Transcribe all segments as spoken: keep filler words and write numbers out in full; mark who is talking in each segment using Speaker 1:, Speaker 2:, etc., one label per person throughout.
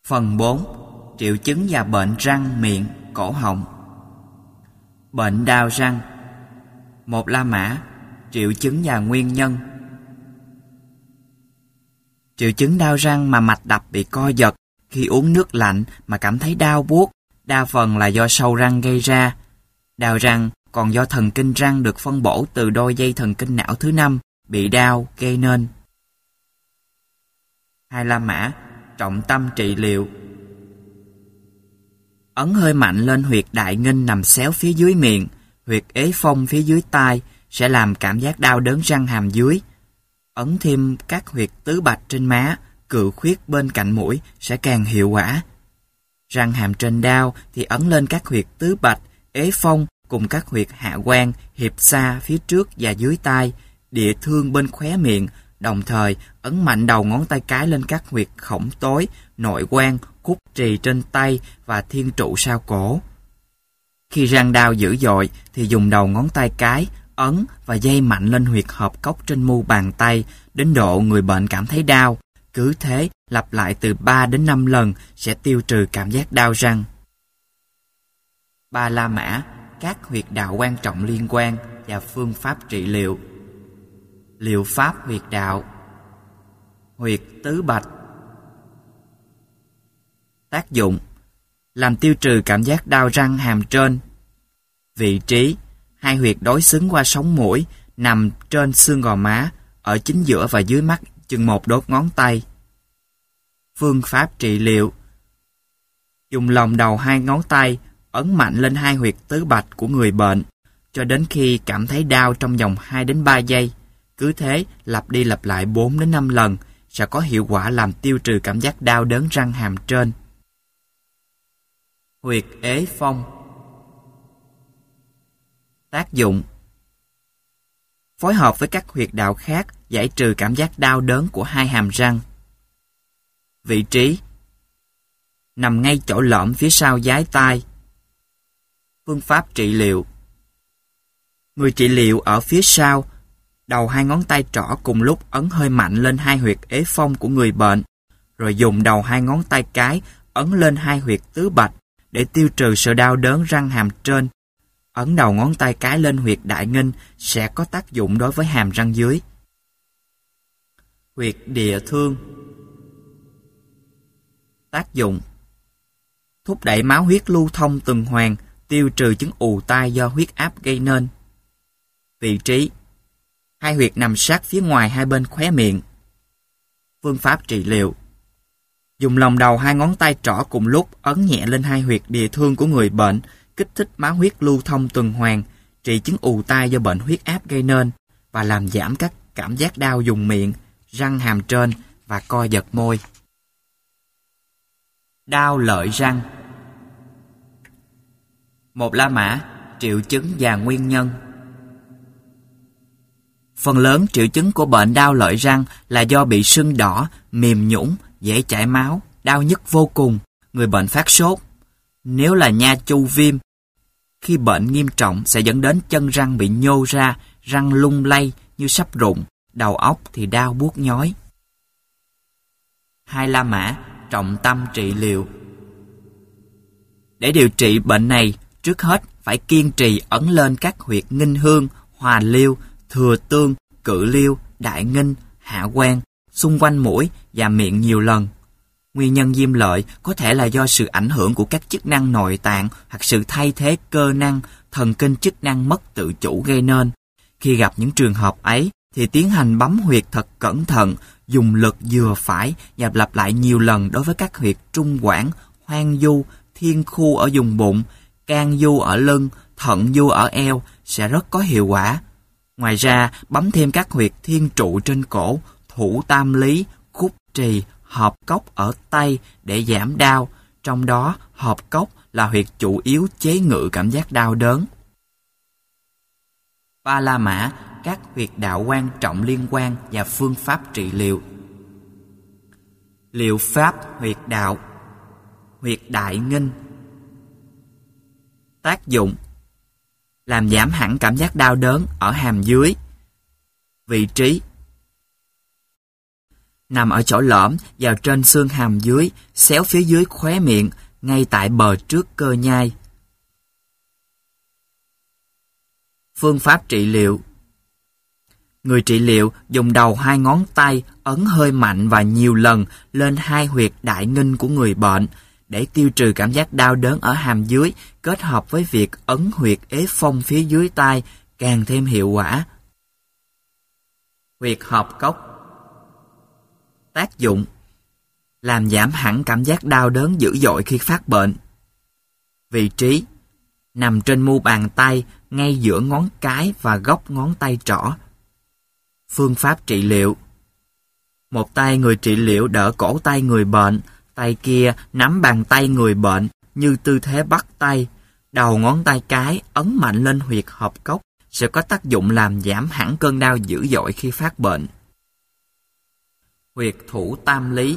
Speaker 1: Phần bốn. Triệu chứng và bệnh răng miệng, cổ họng. Bệnh đau răng. Một La Mã. Triệu chứng và nguyên nhân. Triệu chứng đau răng mà mạch đập bị co giật khi uống nước lạnh mà cảm thấy đau buốt, đa phần là do sâu răng gây ra. Đau răng còn do thần kinh răng được phân bổ từ đôi dây thần kinh não thứ năm bị đau gây nên. Hai La Mã. Trọng tâm trị liệu. Ấn hơi mạnh lên huyệt đại nghinh nằm xéo phía dưới miệng, huyệt ế phong phía dưới tai sẽ làm cảm giác đau đớn răng hàm dưới. Ấn thêm các huyệt tứ bạch trên má, cự khuyết bên cạnh mũi sẽ càng hiệu quả. Răng hàm trên đau thì ấn lên các huyệt tứ bạch, ế phong cùng các huyệt hạ quan, hiệp xa phía trước và dưới tai, địa thương bên khóe miệng, đồng thời ấn mạnh đầu ngón tay cái lên các huyệt khổng tối, nội quan, cúc trì trên tay và thiên trụ sau cổ. Khi răng đau dữ dội thì dùng đầu ngón tay cái, ấn và dây mạnh lên huyệt hợp cốc trên mu bàn tay đến độ người bệnh cảm thấy đau. Cứ thế lặp lại từ ba đến năm lần sẽ tiêu trừ cảm giác đau răng. Ba La Mã. Các huyệt đạo quan trọng liên quan và phương pháp trị liệu. Liệu pháp huyệt đạo. Huyệt tứ bạch. Tác dụng: làm tiêu trừ cảm giác đau răng hàm trên. Vị trí: hai huyệt đối xứng qua sống mũi, nằm trên xương gò má, ở chính giữa và dưới mắt chừng một đốt ngón tay. Phương pháp trị liệu: dùng lòng đầu hai ngón tay ấn mạnh lên hai huyệt tứ bạch của người bệnh cho đến khi cảm thấy đau trong vòng hai đến ba giây. Cứ thế lặp đi lặp lại bốn đến năm lần sẽ có hiệu quả làm tiêu trừ cảm giác đau đớn răng hàm trên. Huyệt ế phong. Tác dụng: phối hợp với các huyệt đạo khác giải trừ cảm giác đau đớn của hai hàm răng. Vị trí: nằm ngay chỗ lõm phía sau dái tai. Phương pháp trị liệu: người trị liệu ở phía sau, đầu hai ngón tay trỏ cùng lúc ấn hơi mạnh lên hai huyệt ế phong của người bệnh, rồi dùng đầu hai ngón tay cái ấn lên hai huyệt tứ bạch để tiêu trừ sự đau đớn răng hàm trên. Ấn đầu ngón tay cái lên huyệt đại nghinh sẽ có tác dụng đối với hàm răng dưới. Huyệt địa thương. Tác dụng: thúc đẩy máu huyết lưu thông tuần hoàn, tiêu trừ chứng ù tai do huyết áp gây nên. Vị trí: hai huyệt nằm sát phía ngoài hai bên khóe miệng. Phương pháp trị liệu: dùng lòng đầu hai ngón tay trỏ cùng lúc ấn nhẹ lên hai huyệt địa thương của người bệnh, kích thích máu huyết lưu thông tuần hoàn, trị chứng ù tai do bệnh huyết áp gây nên và làm giảm các cảm giác đau vùng miệng, răng hàm trên và co giật môi. Đau lợi răng. Một La Mã. Triệu chứng và nguyên nhân. Phần lớn triệu chứng của bệnh đau lợi răng là do bị sưng đỏ, mềm nhũn, dễ chảy máu, đau nhức vô cùng, người bệnh phát sốt. Nếu là nha chu viêm, khi bệnh nghiêm trọng sẽ dẫn đến chân răng bị nhô ra, răng lung lay như sắp rụng, đầu óc thì đau buốt nhói. Hai La Mã. Trọng tâm trị liệu. Để điều trị bệnh này, trước hết phải kiên trì ấn lên các huyệt nghinh hương, hòa liêu, thừa tương, cự liêu, đại nghinh, hạ quan, xung quanh mũi và miệng nhiều lần. Nguyên nhân viêm lợi có thể là do sự ảnh hưởng của các chức năng nội tạng hoặc sự thay thế cơ năng, thần kinh chức năng mất tự chủ gây nên. Khi gặp những trường hợp ấy thì tiến hành bấm huyệt thật cẩn thận, dùng lực vừa phải và lặp lại nhiều lần đối với các huyệt trung quản, hoang du, thiên khu ở vùng bụng, can du ở lưng, thận du ở eo sẽ rất có hiệu quả. Ngoài ra, bấm thêm các huyệt thiên trụ trên cổ, thủ tam lý, khúc trì, hợp cốc ở tay để giảm đau, trong đó hợp cốc là huyệt chủ yếu chế ngự cảm giác đau đớn. Ba La Mã. Các huyệt đạo quan trọng liên quan và phương pháp trị liệu. Liệu pháp huyệt đạo. Huyệt đại nghinh. Tác dụng: làm giảm hẳn cảm giác đau đớn ở hàm dưới. Vị trí: nằm ở chỗ lõm vào trên xương hàm dưới, xéo phía dưới khóe miệng, ngay tại bờ trước cơ nhai. Phương pháp trị liệu. Người trị liệu dùng đầu hai ngón tay ấn hơi mạnh và nhiều lần lên hai huyệt đại nghinh của người bệnh để tiêu trừ cảm giác đau đớn ở hàm dưới, kết hợp với việc ấn huyệt ế phong phía dưới tai càng thêm hiệu quả. Huyệt hợp cốc. Tác dụng: làm giảm hẳn cảm giác đau đớn dữ dội khi phát bệnh. Vị trí: nằm trên mu bàn tay, ngay giữa ngón cái và góc ngón tay trỏ. Phương pháp trị liệu: một tay người trị liệu đỡ cổ tay người bệnh, tay kia nắm bàn tay người bệnh như tư thế bắt tay. Đầu ngón tay cái ấn mạnh lên huyệt hợp cốc sẽ có tác dụng làm giảm hẳn cơn đau dữ dội khi phát bệnh. Huyệt thủ tam lý.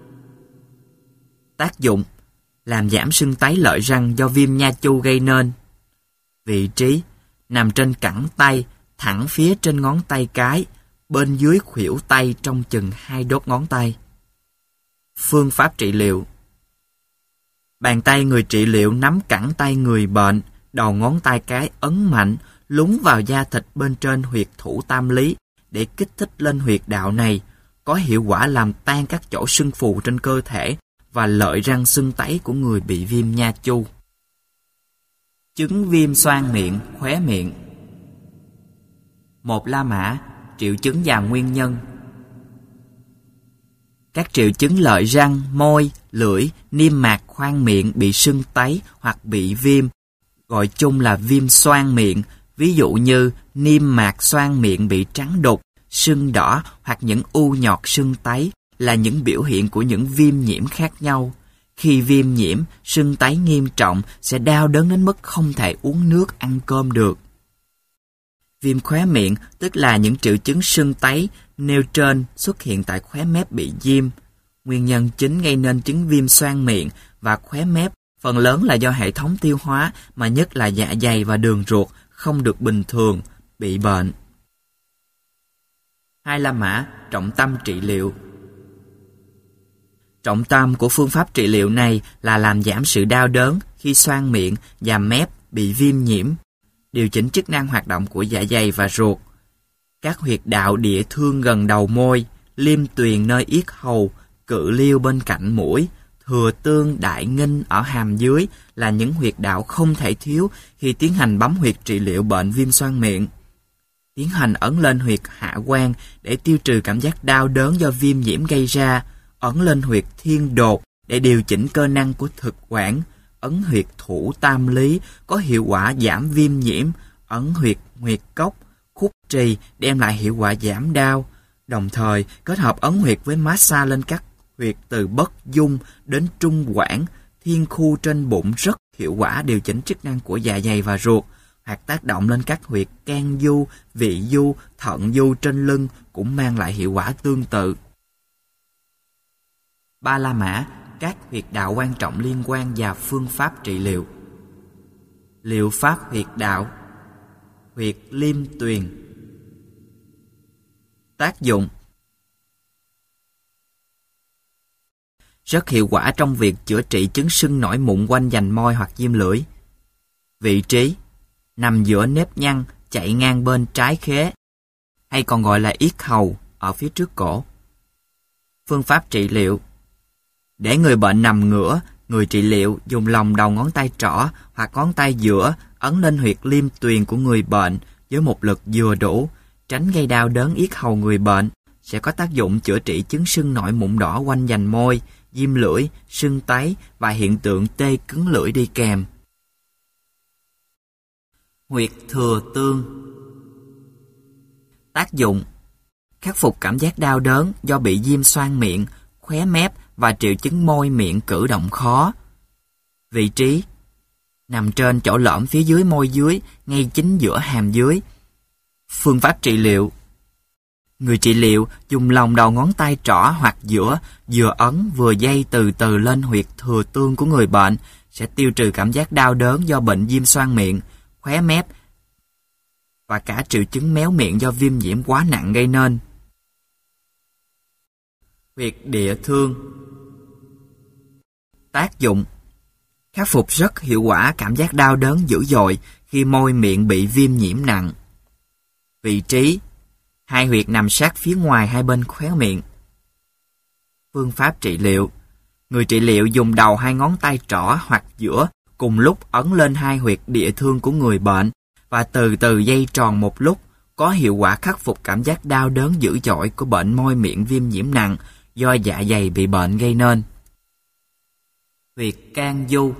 Speaker 1: Tác dụng: làm giảm sưng tấy lợi răng do viêm nha chu gây nên. Vị trí: nằm trên cẳng tay, thẳng phía trên ngón tay cái, bên dưới khuỷu tay trong chừng hai đốt ngón tay. Phương pháp trị liệu: bàn tay người trị liệu nắm cẳng tay người bệnh, đầu ngón tay cái ấn mạnh, lún vào da thịt bên trên huyệt thủ tam lý để kích thích lên huyệt đạo này, có hiệu quả làm tan các chỗ sưng phù trên cơ thể và lợi răng sưng tấy của người bị viêm nha chu. Chứng viêm xoang miệng, khóe miệng. Một La Mã, triệu chứng và nguyên nhân. Các triệu chứng lợi răng, môi, lưỡi, niêm mạc khoang miệng bị sưng tấy hoặc bị viêm, gọi chung là viêm xoang miệng, ví dụ như niêm mạc xoang miệng bị trắng đục, sưng đỏ hoặc những u nhọt sưng tấy, là những biểu hiện của những viêm nhiễm khác nhau. Khi viêm nhiễm, sưng tấy nghiêm trọng sẽ đau đớn đến mức không thể uống nước, ăn cơm được. Viêm khóe miệng tức là những triệu chứng sưng tấy nêu trên xuất hiện tại khóe mép bị viêm. Nguyên nhân chính gây nên chứng viêm xoang miệng và khóe mép phần lớn là do hệ thống tiêu hóa, mà nhất là dạ dày và đường ruột không được bình thường, bị bệnh. Hai La Mã, trọng tâm trị liệu. Trọng tâm của phương pháp trị liệu này là làm giảm sự đau đớn khi xoang miệng và mép bị viêm nhiễm, điều chỉnh chức năng hoạt động của dạ dày và ruột. Các huyệt đạo địa thương gần đầu môi, liêm tuyền nơi yết hầu, cự liêu bên cạnh mũi, thừa tương đại nghinh ở hàm dưới là những huyệt đạo không thể thiếu khi tiến hành bấm huyệt trị liệu bệnh viêm xoang miệng. Tiến hành ấn lên huyệt hạ quan để tiêu trừ cảm giác đau đớn do viêm nhiễm gây ra, ấn lên huyệt thiên đột để điều chỉnh cơ năng của thực quản, ấn huyệt thủ tam lý có hiệu quả giảm viêm nhiễm, ấn huyệt nguyệt cốc, khúc trì đem lại hiệu quả giảm đau, đồng thời kết hợp ấn huyệt với massage lên các huyệt từ bất dung đến trung quản, thiên khu trên bụng rất hiệu quả điều chỉnh chức năng của dạ dày và ruột, hoặc tác động lên các huyệt can du, vị du, thận du trên lưng cũng mang lại hiệu quả tương tự. Ba La Mã, các huyệt đạo quan trọng liên quan và phương pháp trị liệu. Liệu pháp huyệt đạo. Huyệt liêm tuyền. Tác dụng: rất hiệu quả trong việc chữa trị chứng sưng nổi mụn quanh vành môi hoặc viêm lưỡi. Vị trí: nằm giữa nếp nhăn chạy ngang bên trái khế, hay còn gọi là yết hầu, ở phía trước cổ. Phương pháp trị liệu: để người bệnh nằm ngửa, người trị liệu dùng lòng đầu ngón tay trỏ hoặc ngón tay giữa ấn lên huyệt liêm tuyền của người bệnh với một lực vừa đủ, tránh gây đau đớn yết hầu người bệnh, sẽ có tác dụng chữa trị chứng sưng nổi mụn đỏ quanh vành môi, viêm lưỡi, sưng tấy và hiện tượng tê cứng lưỡi đi kèm. Huyệt thừa tương. Tác dụng: khắc phục cảm giác đau đớn do bị viêm xoang miệng, khóe mép và triệu chứng môi miệng cử động khó. Vị trí: nằm trên chỗ lõm phía dưới môi dưới, ngay chính giữa hàm dưới. Phương pháp trị liệu: người trị liệu dùng lòng đầu ngón tay trỏ hoặc giữa vừa ấn vừa day từ từ lên huyệt thừa tương của người bệnh sẽ tiêu trừ cảm giác đau đớn do bệnh viêm xoang miệng, khóe mép và cả triệu chứng méo miệng do viêm nhiễm quá nặng gây nên. Huyệt địa thương. Tác dụng: khắc phục rất hiệu quả cảm giác đau đớn dữ dội khi môi miệng bị viêm nhiễm nặng. Vị trí: hai huyệt nằm sát phía ngoài hai bên khóe miệng. Phương pháp trị liệu: người trị liệu dùng đầu hai ngón tay trỏ hoặc giữa cùng lúc ấn lên hai huyệt địa thương của người bệnh và từ từ day tròn một lúc, có hiệu quả khắc phục cảm giác đau đớn dữ dội của bệnh môi miệng viêm nhiễm nặng do dạ dày bị bệnh gây nên. Huyệt can du.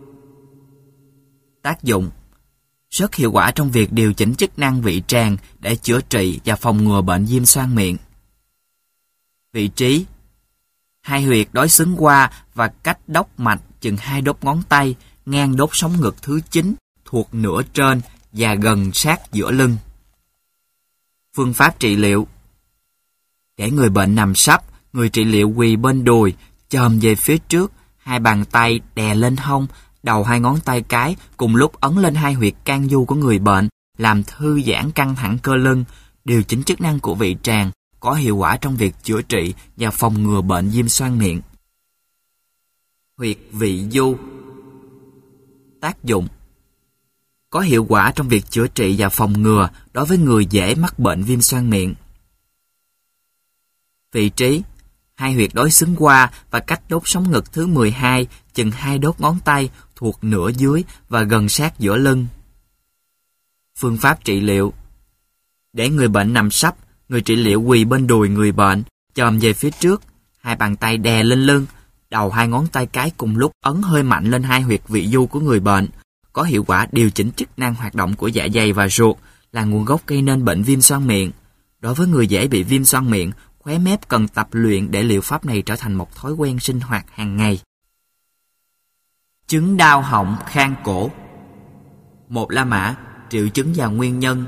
Speaker 1: Tác dụng: rất hiệu quả trong việc điều chỉnh chức năng vị tràng để chữa trị và phòng ngừa bệnh viêm xoang miệng. Vị trí: hai huyệt đối xứng qua và cách đốc mạch chừng hai đốt ngón tay, ngang đốt sống ngực thứ chín, thuộc nửa trên và gần sát giữa lưng. Phương pháp trị liệu: để người bệnh nằm sấp, người trị liệu quỳ bên đùi, chồm về phía trước, hai bàn tay đè lên hông, đầu hai ngón tay cái cùng lúc ấn lên hai huyệt can du của người bệnh, làm thư giãn căng thẳng cơ lưng, điều chỉnh chức năng của vị tràng, có hiệu quả trong việc chữa trị và phòng ngừa bệnh viêm xoang miệng. Huyệt vị du. Tác dụng: có hiệu quả trong việc chữa trị và phòng ngừa đối với người dễ mắc bệnh viêm xoang miệng. Vị trí: hai huyệt đối xứng qua và cách đốt sống ngực thứ mười hai, chừng hai đốt ngón tay, thuộc nửa dưới và gần sát giữa lưng. Phương pháp trị liệu: để người bệnh nằm sấp, người trị liệu quỳ bên đùi người bệnh, chồm về phía trước, hai bàn tay đè lên lưng, đầu hai ngón tay cái cùng lúc ấn hơi mạnh lên hai huyệt vị du của người bệnh, có hiệu quả điều chỉnh chức năng hoạt động của dạ dày và ruột, là nguồn gốc gây nên bệnh viêm xoang miệng. Đối với người dễ bị viêm xoang miệng, khóe mép cần tập luyện để liệu pháp này trở thành một thói quen sinh hoạt hàng ngày. Chứng đau họng khang cổ. Một La Mã, triệu chứng và nguyên nhân.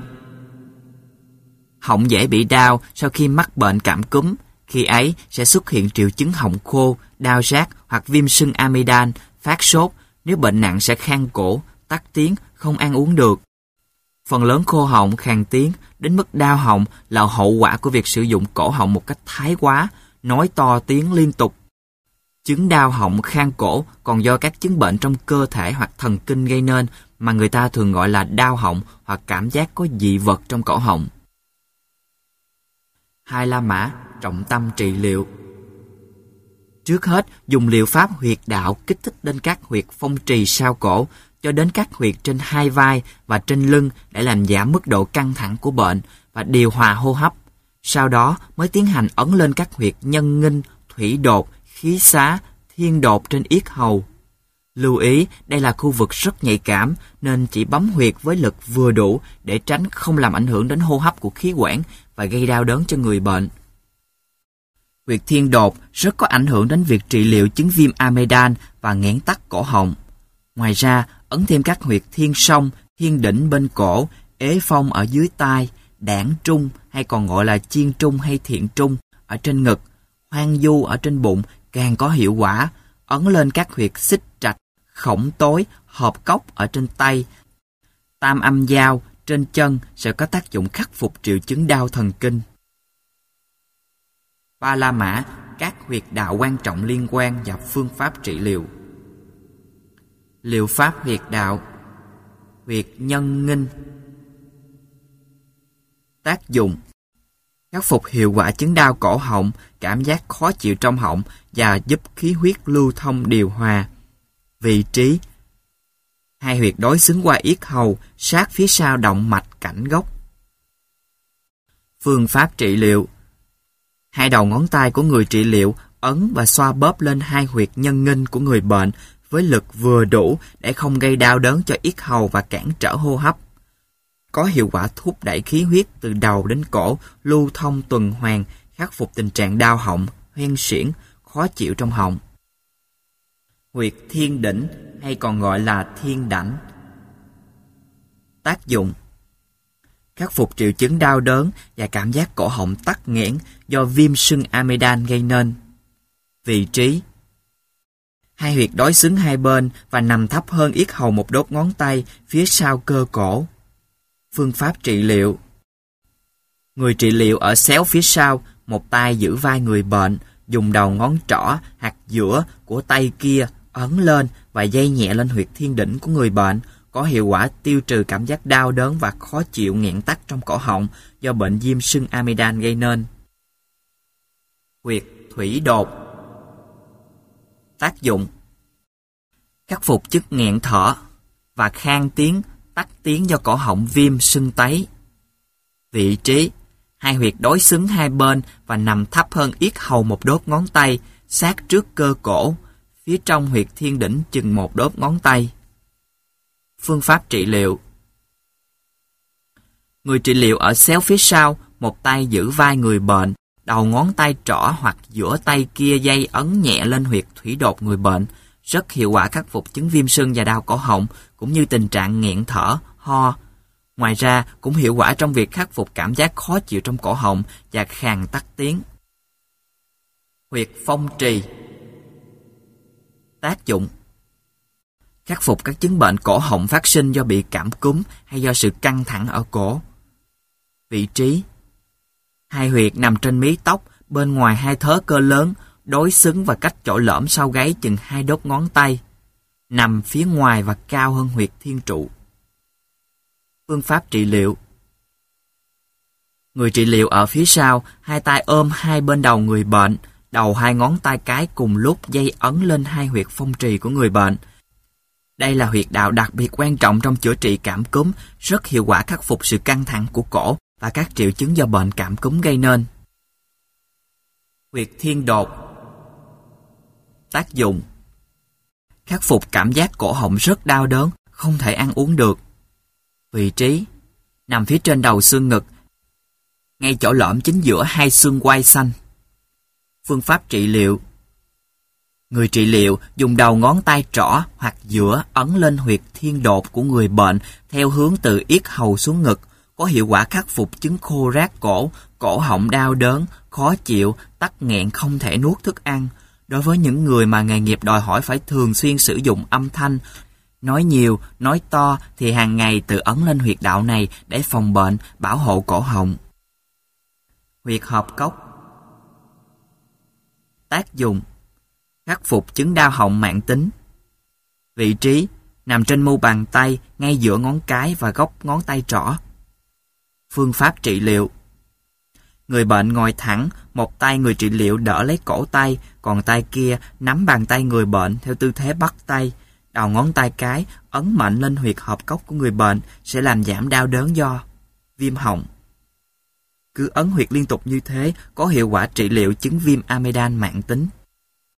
Speaker 1: Họng dễ bị đau sau khi mắc bệnh cảm cúm. Khi ấy sẽ xuất hiện triệu chứng họng khô, đau rát hoặc viêm sưng amidan, phát sốt. Nếu bệnh nặng sẽ khang cổ, tắc tiếng, không ăn uống được. Phần lớn khô họng, khàn tiếng đến mức đau họng là hậu quả của việc sử dụng cổ họng một cách thái quá, nói to tiếng liên tục. Chứng đau họng khang cổ còn do các chứng bệnh trong cơ thể hoặc thần kinh gây nên, mà người ta thường gọi là đau họng hoặc cảm giác có dị vật trong cổ họng. Hai La Mã, trọng tâm trị liệu. Trước hết, dùng liệu pháp huyệt đạo kích thích đến các huyệt phong trì sau cổ cho đến các huyệt trên hai vai và trên lưng để làm giảm mức độ căng thẳng của bệnh và điều hòa hô hấp. Sau đó mới tiến hành ấn lên các huyệt nhân nghinh, thủy đột, khí xá, thiên đột trên yết hầu. Lưu ý, đây là khu vực rất nhạy cảm nên chỉ bấm huyệt với lực vừa đủ để tránh không làm ảnh hưởng đến hô hấp của khí quản và gây đau đớn cho người bệnh. Huyệt thiên đột rất có ảnh hưởng đến việc trị liệu chứng viêm amidan và nghẽn tắc cổ họng. Ngoài ra, ấn thêm các huyệt thiên song, thiên đỉnh bên cổ, ế phong ở dưới tai, đảng trung hay còn gọi là chiên trung hay thiện trung ở trên ngực, hoang du ở trên bụng càng có hiệu quả. Ấn lên các huyệt xích trạch, khổng tối, hợp cốc ở trên tay, tam âm giao trên chân sẽ có tác dụng khắc phục triệu chứng đau thần kinh. Ba La Mã, các huyệt đạo quan trọng liên quan và phương pháp trị liệu. Liệu pháp huyệt đạo. Huyệt nhân nghinh. Tác dụng: khắc phục hiệu quả chứng đau cổ họng, cảm giác khó chịu trong họng và giúp khí huyết lưu thông điều hòa. Vị trí: hai huyệt đối xứng qua yết hầu, sát phía sau động mạch cảnh gốc. Phương pháp trị liệu. Hai đầu ngón tay của người trị liệu ấn và xoa bóp lên hai huyệt nhân nghinh của người bệnh với lực vừa đủ để không gây đau đớn cho yết hầu và cản trở hô hấp. Có hiệu quả thúc đẩy khí huyết từ đầu đến cổ lưu thông tuần hoàn, khắc phục tình trạng đau họng, hoen suyễn, khó chịu trong họng. Huyệt thiên đỉnh hay còn gọi là thiên đảnh. Tác dụng: khắc phục triệu chứng đau đớn và cảm giác cổ họng tắc nghẽn do viêm sưng amidan gây nên. Vị trí: hai huyệt đối xứng hai bên và nằm thấp hơn yết hầu một đốt ngón tay phía sau cơ cổ. Phương pháp trị liệu. Người trị liệu ở xéo phía sau, một tay giữ vai người bệnh, dùng đầu ngón trỏ hoặc giữa của tay kia ấn lên và day nhẹ lên huyệt thiên đỉnh của người bệnh, có hiệu quả tiêu trừ cảm giác đau đớn và khó chịu nghẹn tắc trong cổ họng do bệnh viêm sưng amidan gây nên. Huyệt thủy đột. Tác dụng: khắc phục chứng nghẹn thở và khan tiếng, tắc tiếng do cổ họng viêm sưng tấy. Vị trí: hai huyệt đối xứng hai bên và nằm thấp hơn yết hầu một đốt ngón tay, sát trước cơ cổ, phía trong huyệt thiên đỉnh chừng một đốt ngón tay. Phương pháp trị liệu: người trị liệu ở xéo phía sau, một tay giữ vai người bệnh, đầu ngón tay trỏ hoặc giữa tay kia day ấn nhẹ lên huyệt thủy đột người bệnh, rất hiệu quả khắc phục chứng viêm sưng và đau cổ họng, cũng như tình trạng nghẹn thở, ho. Ngoài ra, cũng hiệu quả trong việc khắc phục cảm giác khó chịu trong cổ họng và khàn tắc tiếng. Huyệt phong trì. Tác dụng: khắc phục các chứng bệnh cổ họng phát sinh do bị cảm cúm hay do sự căng thẳng ở cổ. Vị trí: hai huyệt nằm trên mí tóc, bên ngoài hai thớ cơ lớn, đối xứng và cách chỗ lõm sau gáy chừng hai đốt ngón tay, nằm phía ngoài và cao hơn huyệt thiên trụ. Phương pháp trị liệu: người trị liệu ở phía sau, hai tay ôm hai bên đầu người bệnh, đầu hai ngón tay cái cùng lúc day ấn lên hai huyệt phong trì của người bệnh. Đây là huyệt đạo đặc biệt quan trọng trong chữa trị cảm cúm, rất hiệu quả khắc phục sự căng thẳng của cổ và các triệu chứng do bệnh cảm cúm gây nên. Huyệt thiên đột. Tác dụng: khắc phục cảm giác cổ họng rất đau đớn, không thể ăn uống được. Vị trí: nằm phía trên đầu xương ngực, ngay chỗ lõm chính giữa hai xương quai xanh. Phương pháp trị liệu: người trị liệu dùng đầu ngón tay trỏ hoặc giữa ấn lên huyệt thiên đột của người bệnh theo hướng từ yết hầu xuống ngực, có hiệu quả khắc phục chứng khô rát cổ, cổ họng đau đớn, khó chịu, tắc nghẹn không thể nuốt thức ăn. Đối với những người mà nghề nghiệp đòi hỏi phải thường xuyên sử dụng âm thanh, nói nhiều, nói to thì hàng ngày tự ấn lên huyệt đạo này để phòng bệnh, bảo hộ cổ họng. Huyệt hợp cốc. Tác dụng: khắc phục chứng đau họng mãn tính. Vị trí: nằm trên mu bàn tay, ngay giữa ngón cái và góc ngón tay trỏ. Phương pháp trị liệu: người bệnh ngồi thẳng, một tay người trị liệu đỡ lấy cổ tay, còn tay kia nắm bàn tay người bệnh theo tư thế bắt tay. Đầu ngón tay cái ấn mạnh lên huyệt hợp cốc của người bệnh sẽ làm giảm đau đớn do viêm họng. Cứ ấn huyệt liên tục như thế có hiệu quả trị liệu chứng viêm amidan mãn tính.